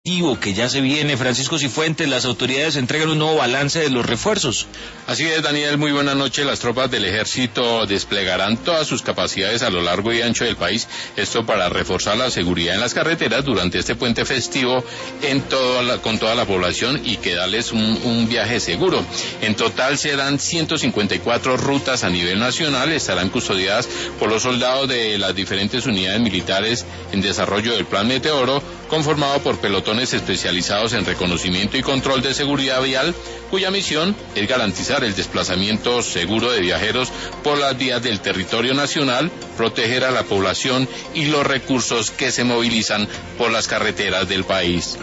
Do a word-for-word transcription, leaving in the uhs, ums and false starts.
que ya se viene. Francisco Cifuentes, las autoridades entregan un nuevo balance de los refuerzos. Así es, Daniel, muy buena noche. Las tropas del ejército desplegarán todas sus capacidades a lo largo y ancho del país, esto para reforzar la seguridad en las carreteras durante este puente festivo en toda la, con toda la población y que darles un, un viaje seguro. En total serán ciento cincuenta y cuatro rutas a nivel nacional, estarán custodiadas por los soldados de las diferentes unidades militares en desarrollo del Plan Meteoro, conformado por pelotones especializados en reconocimiento y control de seguridad vial, cuya misión es garantizar el desplazamiento seguro de viajeros por las vías del territorio nacional, proteger a la población y los recursos que se movilizan por las carreteras del país.